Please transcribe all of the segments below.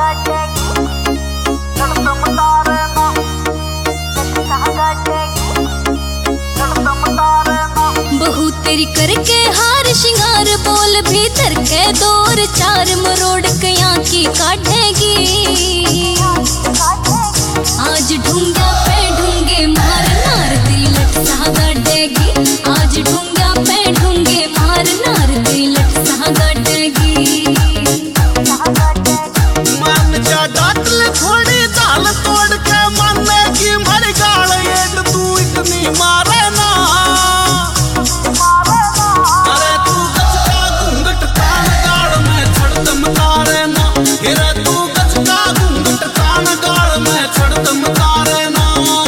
बहू तेरी करके हार श्रृंगार बोल भीतर के दौर चार मरोड़ कया की काटेगी। आज ढूंगा पे ढूंगे मार नार तेरी लट सा गाटेगी। आज ढूंगा पे ढूंगे मार नार तेरी लट सा गाटेगी। मान जा डाटल थोड़ी दाल तोड़ के मानेगी मर गाल एड तू इतनी मारे ना। अरे तू गज का घूंघट कान गाल में छड़ दम तारे ना। अरे तू गज का घूंघट कान गाल में छड़ दम तारे ना।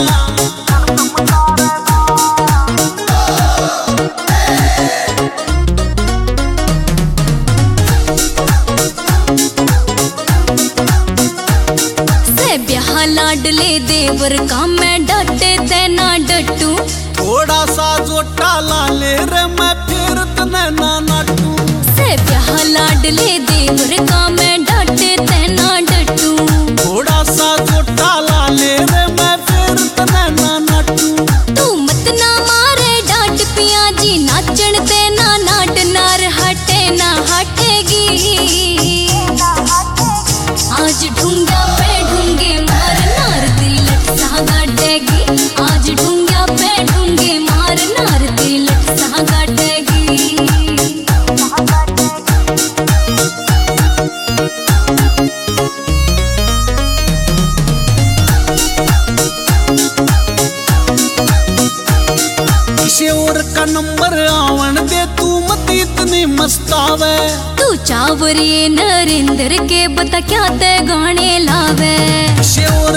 ब्याह लाडले देवर का मैं डटे तेना डटू। थोड़ा सा जोटा लाले रे मैं फिर तने ना नाटू। से ब्याह लाडले देवर का मैं डटे तेना डटू। थोड़ा सा जोटा लाले रे मैं फिर तने ना नाटू। तू मत ना मारे डांट पिया जी नाचन तेना नाट नार हटे ना हटेगी। आज ढूंगा पे ढूंगे मार नार तेरी लट सा गाटेगी। आज ढूंगा पे ढूंगे मार नार तेरी लट सा गाटेगी। किसी और का नंबर आवन दे तू मत इतनी मस्तावे। तू चावर ये नरेंद्र के बता क्या ते गाने लावे। किसी और